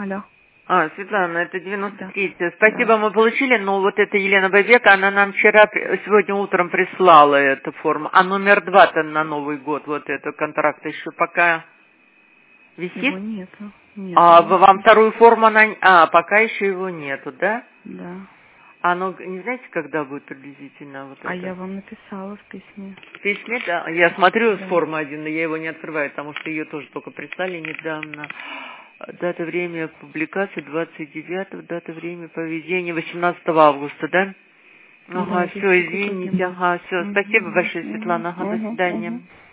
Алло. Светлана, это 93-я. Спасибо, мы получили, но вот эта Елена Бабека, она нам сегодня утром прислала эту форму. А номер 2-то на Новый год, вот этот контракт еще пока висит? Его нету. Вам вторую форму пока еще его нету, да? Да. Не знаете, когда будет приблизительно вот это? Я вам написала в письме. В письме, да? Я смотрю с формы 1, но я его не открываю, потому что ее тоже только прислали недавно. Дата, время публикации 29, дата, время поведения 18 августа, да? Ага, все, извините, все, спасибо большое, Светлана, до свидания.